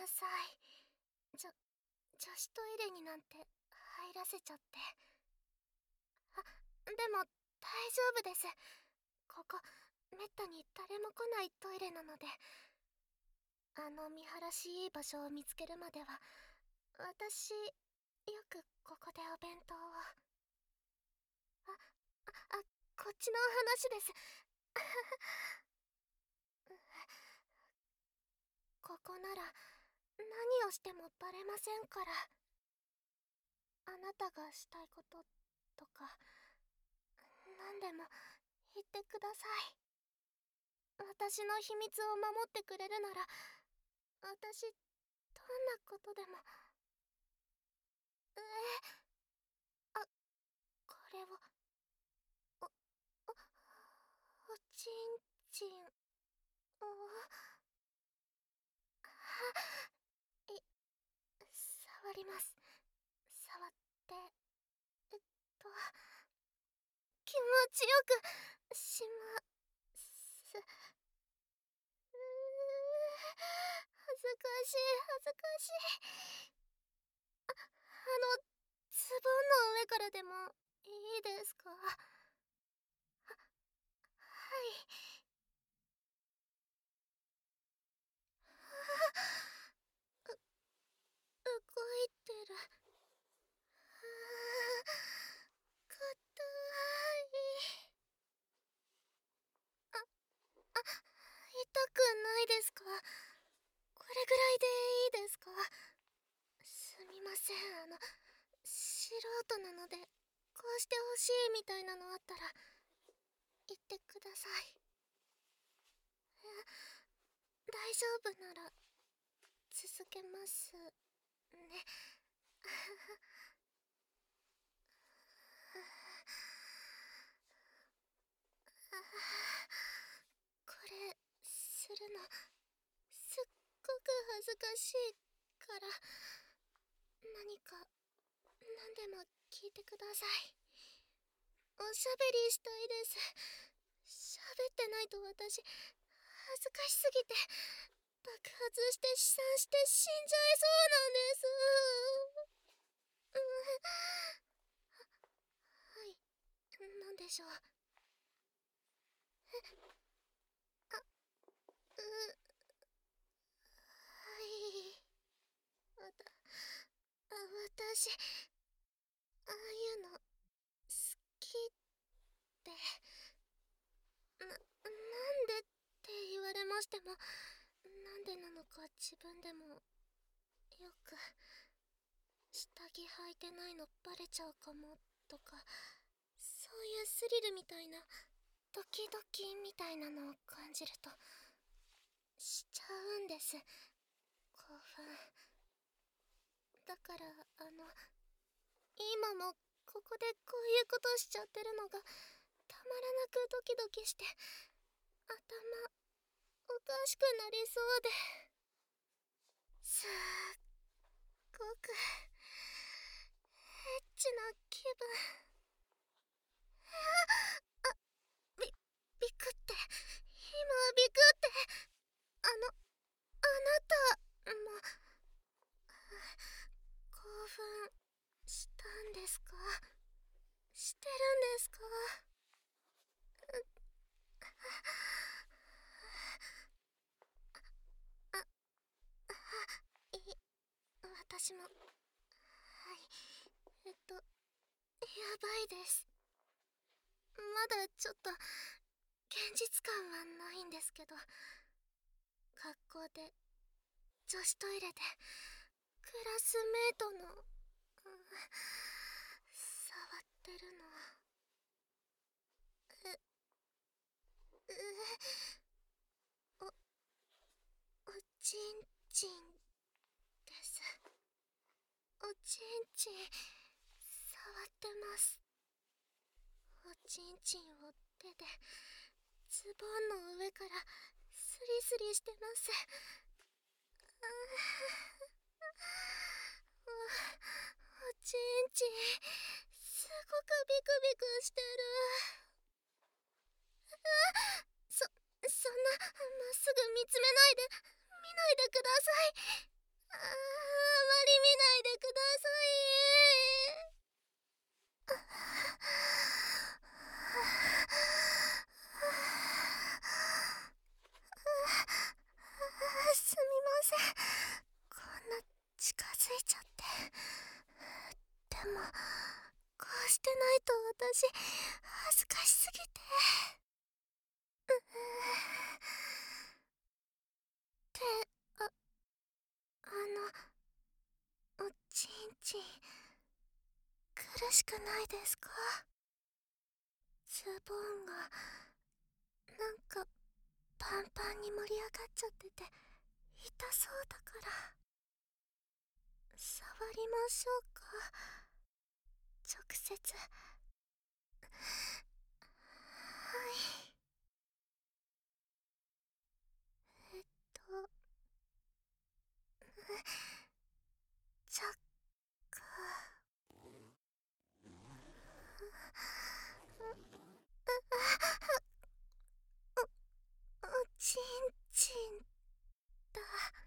さい。女子トイレになんて入らせちゃって。でも大丈夫です。ここめったに誰も来ないトイレなので、見晴らしいい場所を見つけるまでは、私よくここでお弁当を。こっちの話です。ここなら何をしてもバレませんから。あなたがしたいこととか何でも言ってください。私の秘密を守ってくれるなら、私どんなことでも。あ、これをおちんちんを触ります。触ってえっと気持ちよくします。恥ずかしい恥ずかしい。ズボンの上からでもいいですか？はい。動いてる。かたい。痛くないですか？これぐらいでいいですか？すみません、素人なので、こうしてほしいみたいなのあったら言ってください。大丈夫なら続けますね。これするのすっごく恥ずかしいから、何か何でも聞いてください。おしゃべりしたいです。喋ってないと私恥ずかしすぎて爆発して飛散して死んじゃいそうなんです。はい、なんでしょう。はい。私ああいうの好きってなんでって言われましても、なんでなのか自分でもよく。下着履いてないのバレちゃうかもとか、そういうスリルみたいな、ドキドキみたいなのを感じるとしちゃうんです、興奮。だから今もここでこういうことしちゃってるのがたまらなくドキドキして、頭おかしくなりそうで。すっごくエッチな気分。びびくって、今びくって。あのあなたも興奮したんですか？してるんですか？あ私も。はい、やばいです。まだちょっと現実感はないんですけど、学校で女子トイレでクラスメートの、触ってるの。おおちんちんです。おちんちん触ってます。おちんちんを手でズボンの上からスリスリしてます。おちんちんすごくビクビクしてる。そんなまっすぐ見つめないで、見ないでください。 私恥ずかしすぎて。ってあおちんちん苦しくないですか？ズボンがなんかパンパンに盛り上がっちゃってて痛そうだから触りましょうか？直接。はい。えっとチャック。おちんちんだ。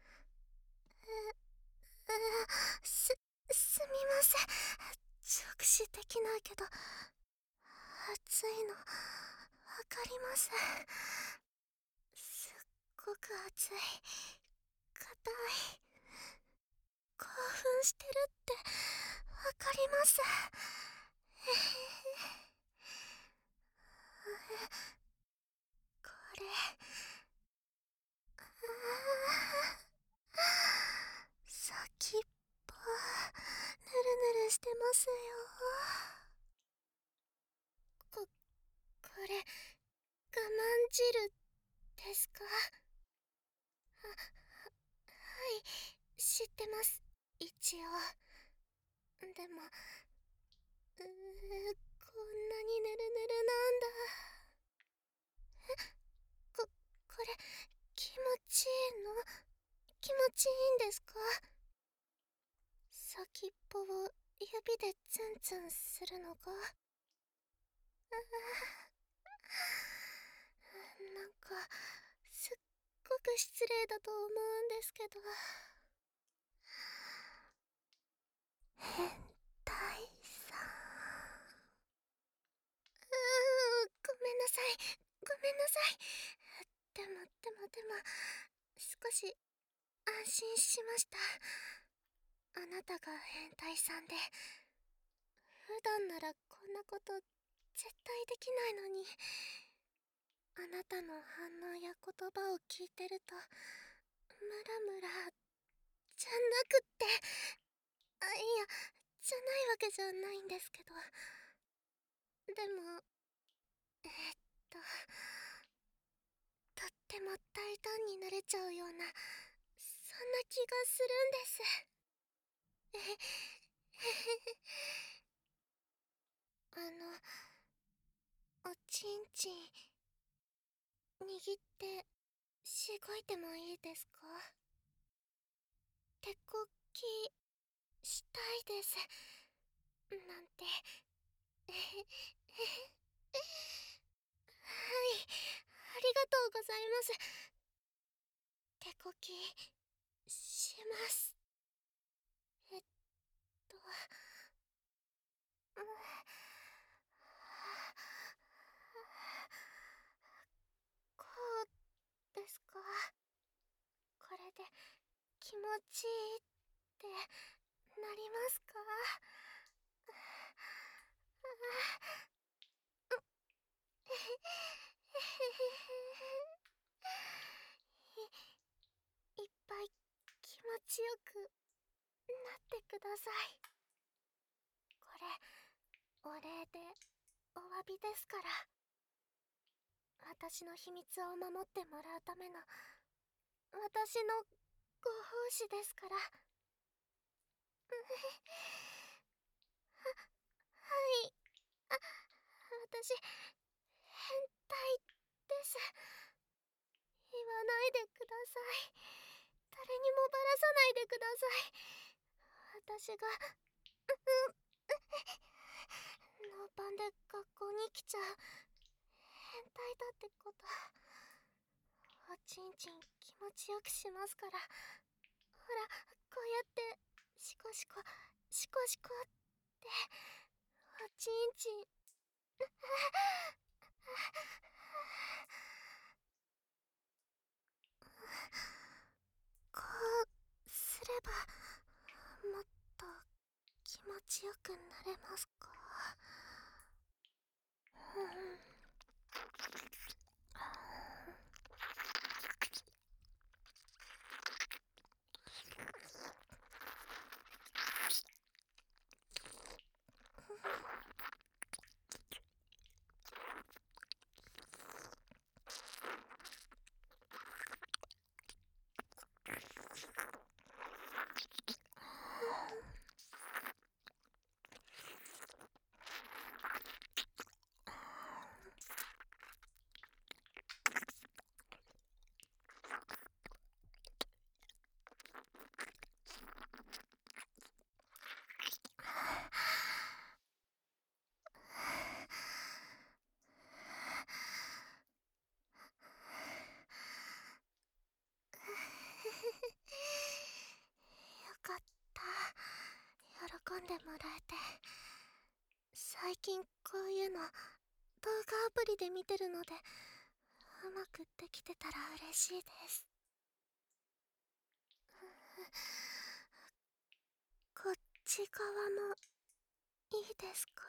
すみません。直視できないけど熱いのわかります。すっごく熱い、硬い、興奮してるってわかります。これ先っぽぬるぬるしてますよ。これ我慢汁ですか？はい知ってます、一応。でもこんなにぬるぬるなんだ。これ気持ちいいの？気持ちいいんですか？先っぽを指でツンツンするのが。なんかすっごく失礼だと思うんですけど。変態さん。ごめんなさい、ごめんなさい。でも少し安心しました。あなたが変態さんで普段ならこんなこと絶対できないのに。あなたの反応や言葉を聞いてるとムラムラじゃなくって、いやじゃないわけじゃないんですけど。でもえーっととっても大胆になれちゃうような、そんな気がするんです。おちんちん握ってしごいてもいいですか？手こきしたいです。なんて。はい、ありがとうございます。手こきします。えっとこうですか？これで気持ちいいってなりますか？いっぱい気持ちよくなってください。これお礼でお詫びですから。私の秘密を守ってもらうための私のご奉仕ですから。はい。私変態です。言わないでください。誰にもばらさないでください。私がノーパンで学校に来ちゃう変態だってこと。おちんちん気持ちよくしますから。ほらこうやってシコシコシコシコっておちんちん。こうすればもっと気持ちよくなれますか？ よかった。喜んでもらえて。最近こういうの動画アプリで見てるので、うまくできてたら嬉しいです。こっち側もいいですか？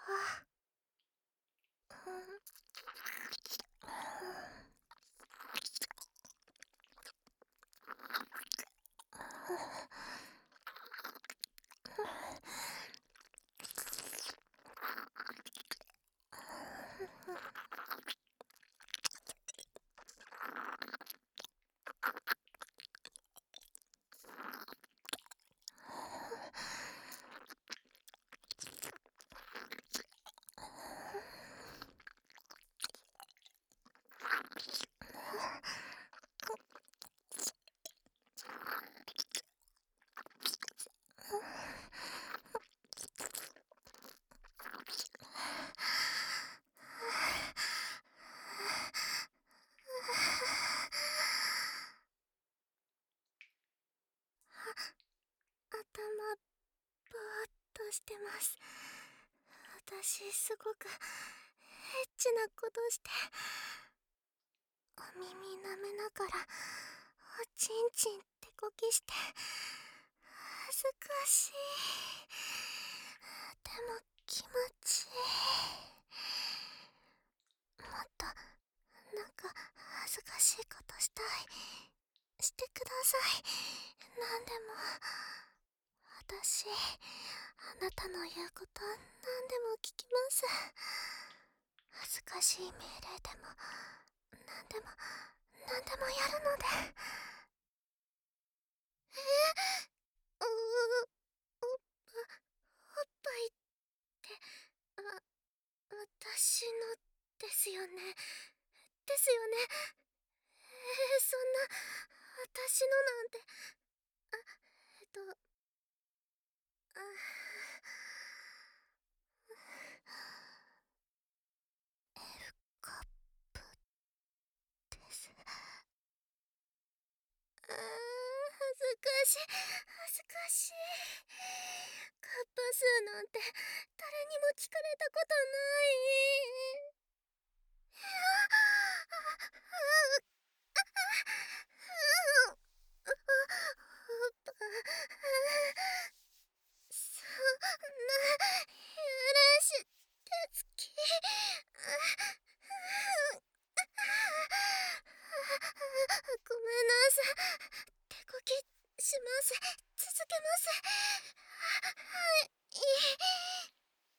頭ぼーっとしてます。私すごくエッチなことして、お耳舐めながらおちんちんってこきして恥ずかしい。でも気持ちいい。もっとなんか恥ずかしいことしたい。してください。何でも。私あなたの言うこと何でも聞きます。恥ずかしい命令でも何でも何でもやるので。おおっぱいって私のですよね。ですよね。そんな私のなんて。あえっとあ F カップです。恥ずかしい恥ずかしい。カッパ数なんて誰にも聞かれたことない。そんなやらしてつき。ごめんなさい。手こきします。続けます。はい。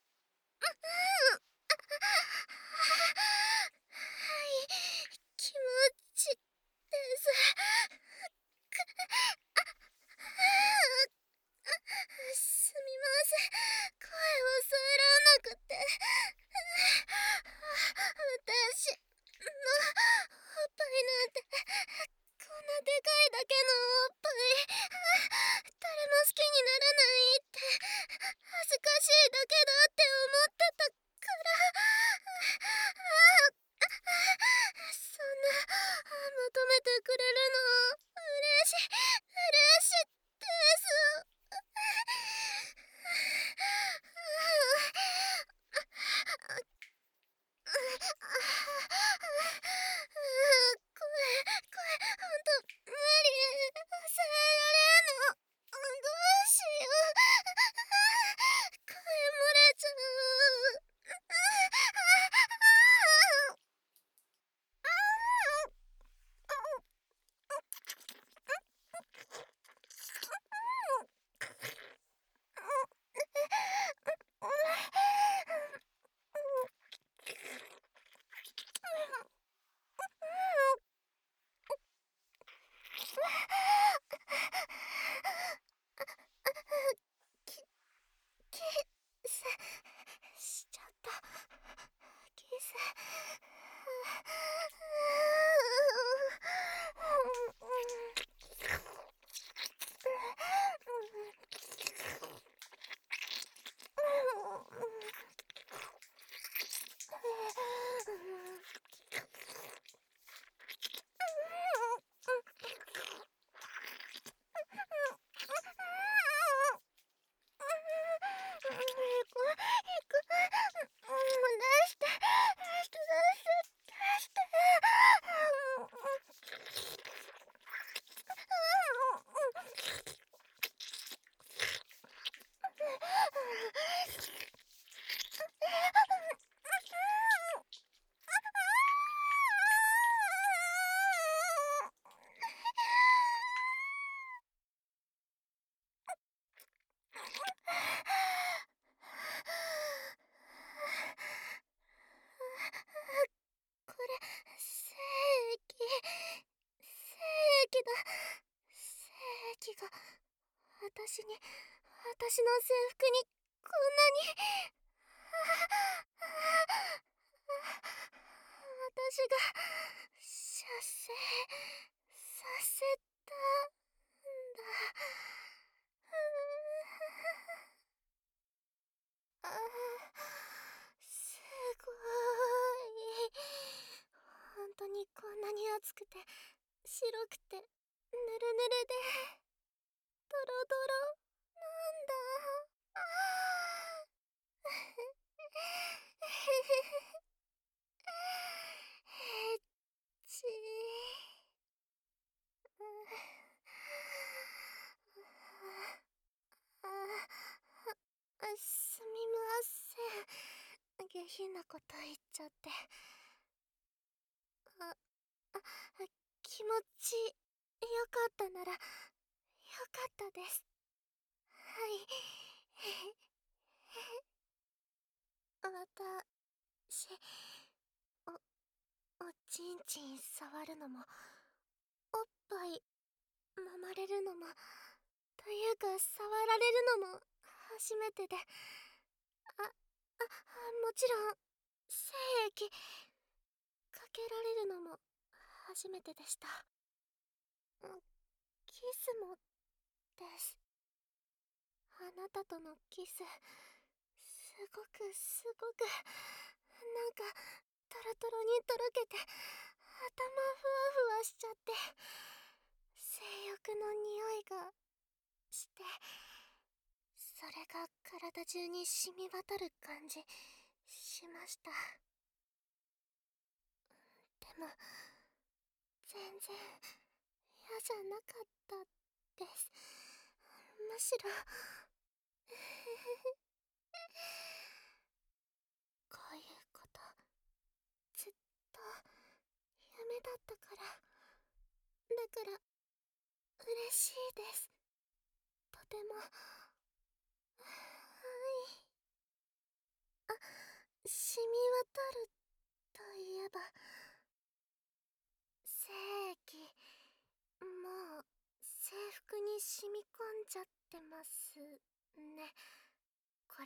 はい、気持ちです。すみません。声を揃えらなくて。私のおっぱいなんて、こんなでかいだけのおっぱい。誰も好きにならないって。 液が私の制服にこんなに。私が射精させたんだ。あすごい。本当にこんなに熱くて白くてぬるぬるでドロドロなんだ。エッチ。すみません。下品なこと言っちゃって。あ、気持ちよかったならよかったです。はい。私、おちんちん触るのも、おっぱい揉まれるのも、というか触られるのも初めてで、もちろん精液かけられるのも初めてでした。キスもです。あなたとのキス、すごくなんかトロトロにとろけて頭ふわふわしちゃって、性欲の匂いがして、それが体中に染み渡る感じしました。でも全然嫌じゃなかったです。むしろこういうことずっと夢だったから、だから嬉しいです。とても。はい。染み渡るといえば、精液もう制服に染み込んじゃってますね。これ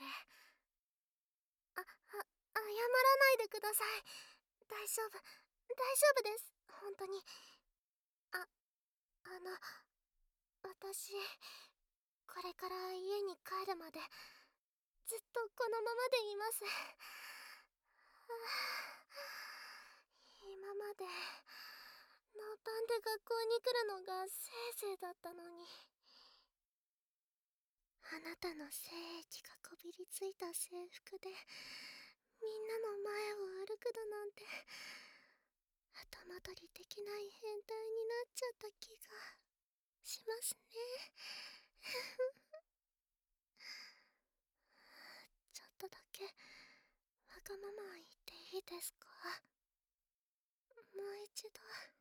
謝らないでください。大丈夫です。本当に。ああの私、これから家に帰るまでずっとこのままでいます。今までノーパンで学校に来るのがせいぜいだったのに、あなたの精液がこびりついた制服でみんなの前を歩くだなんて、後戻りできない変態になっちゃった気がしますね。ちょっとだけわがまま言っていいですか？もう一度